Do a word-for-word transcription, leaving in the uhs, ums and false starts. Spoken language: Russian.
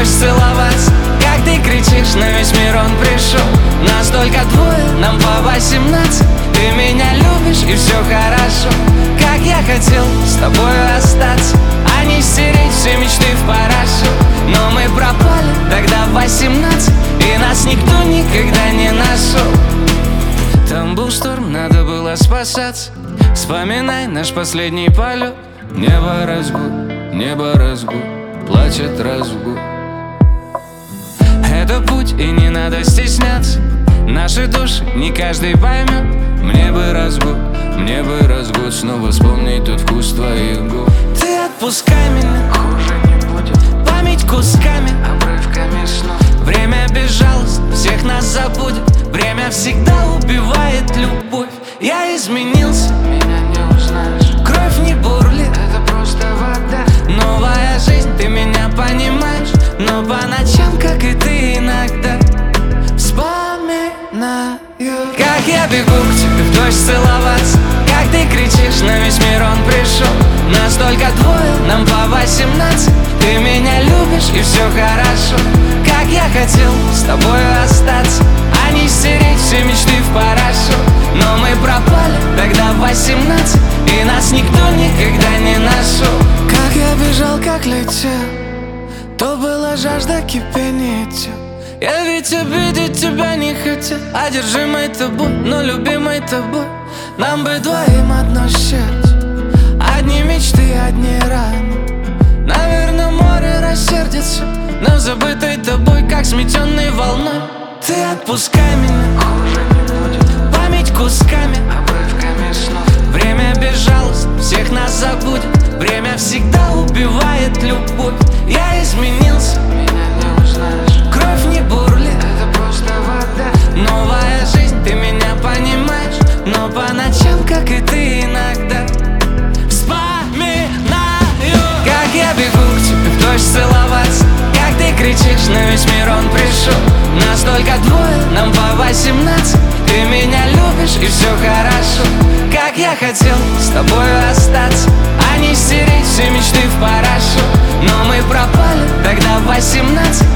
дождь целоваться, как ты кричишь, на весь мир он пришел. Нас только двое, нам по восемнадцать. Ты меня любишь и все хорошо. Как я хотел с тобой остаться, а не стереть все мечты в порошок. Но мы пропали тогда в восемнадцать, и нас никто никогда не нашел. Там был шторм, надо было спасаться. Вспоминай наш последний полет. Небо разгул, небо разгул, плачет разгул. Это путь, и не надо стесняться. Наши души не каждый поймет. Мне бы разгул, мне бы разгул, снова вспомнить тот вкус твоих губ. Ты отпускай меня, хуже не будет. Память кусками, обрывками снов. Время безжалостно всех нас забудет. Время всегда убивает любовь. Я изменился, меня не узнаешь. Кровь не бурлит, это просто вода. Новая жизнь, ты меня понимаешь. Но по ночам, как и ты иногда, вспоминаю, как я бегу к тебе в дождь целоваться, как ты кричишь, на весь мир он пришел. Нас только двое, нам по восемнадцать. Ты меня любишь и все хорошо. Как я хотел с тобой остаться, а не стереть все мечты в порошок. Но мы пропали тогда в восемнадцать, и нас никто никогда не нашел. Как я бежал, как летел, то была жажда кипения тел. Я ведь обидеть тебя не хотел, одержимый тобой, но любимый тобой. Нам бы двоим одно счастье, одни мечты, одни раны. Наверное, море рассердится, но забытой тобой, как сметенной волной. Ты отпускай меня, хуже не будет. Память кусками, обрывками снов. Время безжалостно всех нас забудет. Время всегда убивает любовь. Я изменился, меня не узнаешь. Кровь не бурлит, это просто вода. Новая жизнь, ты меня понимаешь. Но по ночам, как и ты иногда, вспоминаю, как я бегу к тебе в дождь целоваться, как ты кричишь, на весь мир он пришел. Нас только двое, нам по восемнадцать. Ты меня любишь и все хорошо. Как я хотел с тобой остаться, а не стереть все мечты в порошок. Но мы пропали тогда в восемнадцать,